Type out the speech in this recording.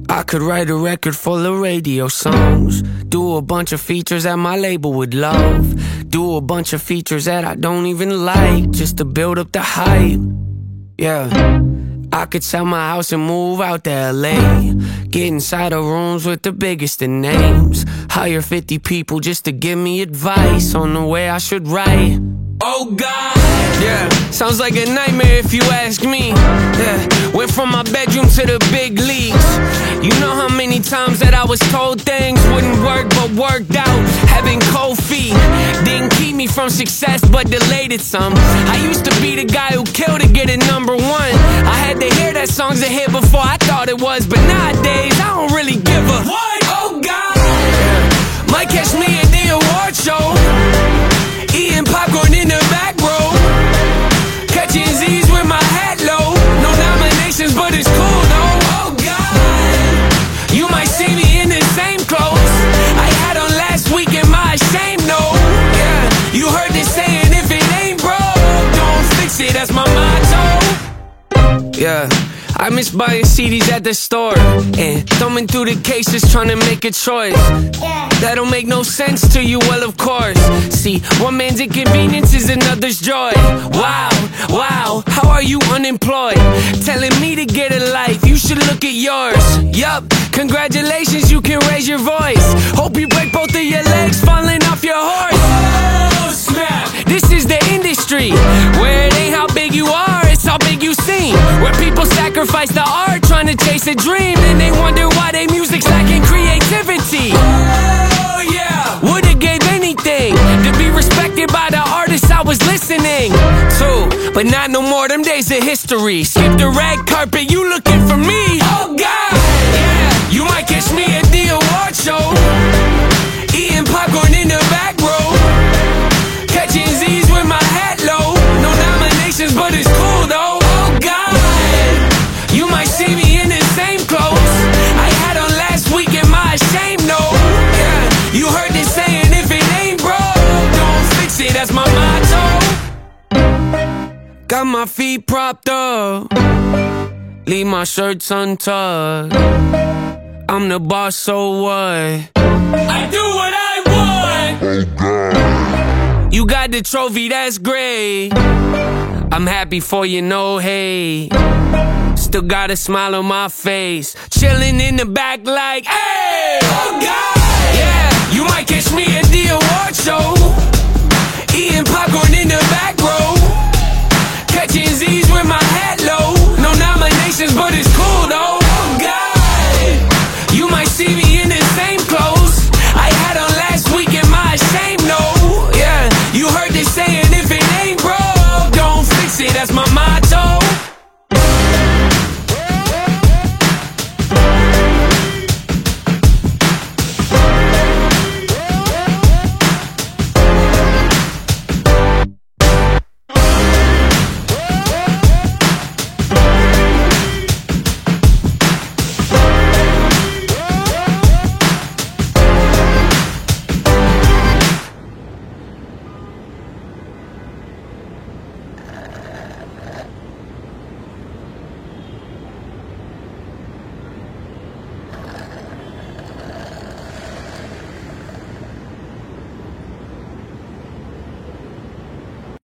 I could write a record full of radio songs, do a bunch of features that my label would love, do a bunch of features that I don't even like, just to build up the hype. Yeah, I could sell my house and move out to LA, get inside of rooms with the biggest of names, hire 50 people just to give me advice on the way I should write. Oh God, yeah, sounds like a nightmare if you ask me. Yeah, went from my bedroom to the big leagues. You know how many times that I was told things wouldn't work but worked out. Having cold feet didn't keep me from success but delayed it some. I used to be the guy who killed to get it #1. I had to hear that song's a hit before I thought it was, but nowadays I don't really give a what? Oh God, yeah. Might catch me at the award show, eating popcorn in the back row, catching Z's with my hat low. No nominations, but it's cool though. Oh God, you might see me in the same clothes I had on last week. Am I ashamed? No. Yeah, you heard this saying, if it ain't broke, don't fix it. That's my motto. Yeah, I miss buying CDs at the store and thumbing through the cases trying to make a choice. That don't make no sense to you, well of course. See, one man's inconvenience is another's joy. Wow, wow, how are you unemployed? Telling me to get a life, you should look at yours. Yup, congratulations, you can raise your voice. Hope you break both of your legs falling off your horse. Oh snap, this is the industry where it ain't how big you are, it's how big you seem. Where people sacrifice the art trying to chase a dream, and they wonder why their music's lacking creativity. Oh yeah, would've gave anything to be respected by the artists I was listening to, but not no more, them days of history. Skip the red carpet, you looking for me. Oh God, yeah, you might catch me at the award show, eating popcorn in the back row, catching Z's with my hat low. No nominations, but it's cool though. Oh God, you might see me in the same clothes I had on last week. Am I ashamed? No. Yeah, you heard this saying, if it ain't broke, don't fix it. That's my motto. Got my feet propped up, leave my shirts untucked. I'm the boss, so what? I do what I want. Oh God, you got the trophy, that's great. I'm happy for you, no hate. Still got a smile on my face, chilling in the back like, hey! Oh God, yeah, you might catch me at the award show, eating popcorn in the back row, catching Z's with my hat low. No nominations, but it's cool though.